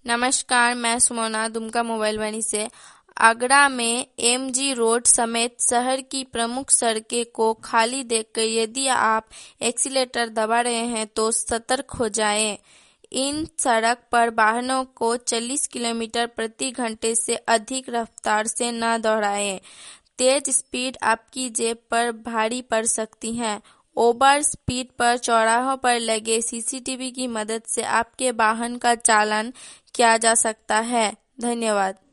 नमस्कार, मैं सुमोना दुमका मोबाइल वाणी से। आगरा में एमजी रोड समेत शहर की प्रमुख सड़कें को खाली देखकर यदि आप एक्सीलेटर दबा रहे हैं तो सतर्क हो जाएं। इन सड़क पर वाहनों को 40 किलोमीटर प्रति घंटे से अधिक रफ्तार से न दौड़ाएं। तेज स्पीड आपकी जेब पर भारी पड़ सकती है। ओवर स्पीड पर चौराहों पर लगे सीसीटीवी की मदद से आपके वाहन का चालान किया जा सकता है। धन्यवाद।